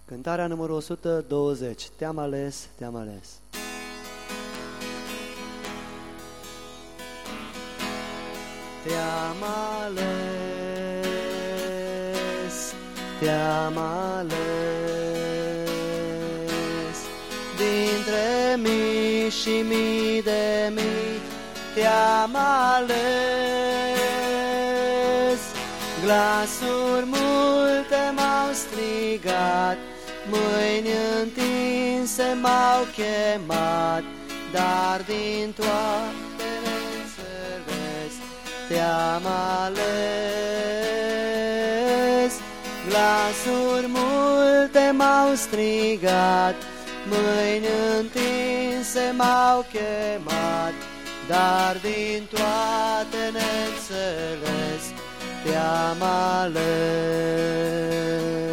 Cântarea numărul 120. Te-am ales, te-am ales. Te-am ales, te-am ales, dintre mii și mii de mii te-am ales. Glasuri multe m-au strigat, mâini întinse m-au chemat, dar din toate neînțeles te-am ales. Glasuri multe m-au strigat, mâini întinse m-au chemat, dar din toate neînțeles te-am ales.